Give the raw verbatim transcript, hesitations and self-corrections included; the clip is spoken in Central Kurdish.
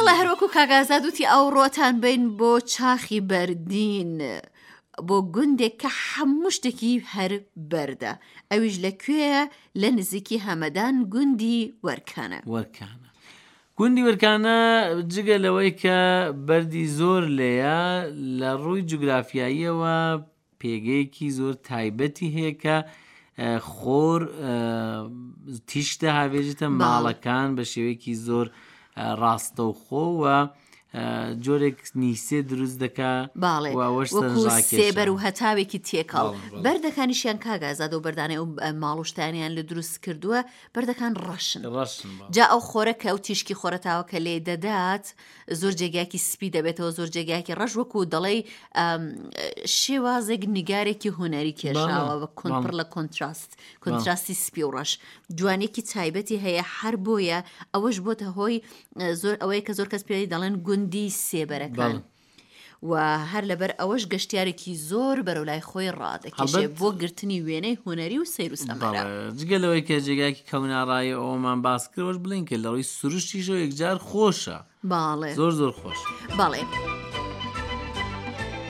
باڵە هەروەکو کاگازاد وتی ئەو ڕۆتان بین بۆ چاخی بەردین بۆ گوندێک کە هەموو شتێکی هەر بەردە ئەویش لەکوێیە لە نزیکی هەمەدان گوندی وەرکانە وەرکانە گوندی وەرکانە جگە لەوەی کە بەردی زۆر لێیە لە ڕووی جوگرافیاییەوە پێگەیەکی زۆر تایبەتی هەیە کە خۆر تیشتە هاوێژێتە ماڵەکان بە شێوەیەکی زۆر ڕاستەوخۆوە جۆرێک نیسێ دروست دەکا باڵێ وەکو سێبەر و هەتاوێکی تێکەڵ بەردەکانیشیان کاگازاد و بەردانەی و ماڵوشتانیان لە دروست کردووە بەردەکان ڕەشن جا ئەو خۆرە کە ئەو تیشکی خۆرەتاوە کە لێ دەدات زۆر جێگاکی سپی دەبێتەوە زۆر جێگاکی ڕەش وەکو دەڵێ شێوازێک نیگارێکی هوەری کێشاوە بە کۆنپڕ لە کۆنتراست کۆنتراستی سپی و ڕەش جوانێکی تایبەتی هەیە هەر بۆیە ئەوەش بۆتە هۆی زۆر ئەوەیە کە زۆر کەس پێی دەڵێن گوندی سێبەرەکان و هەر لەبەر ئەوەش گەشتیارێکی زۆر بەرەولای خۆی ڕادەکێشێ بۆ گرتنی وێنەی هوەری و سەیر و سەمەرە جگەلەوەی کە جێگاکی کەوناڕایی ئەومان باس کردەوەش بڵین کە لەڕووی سروشتیشەوە یەکجار خۆشە باڵێ زۆر زۆر خۆش باڵێ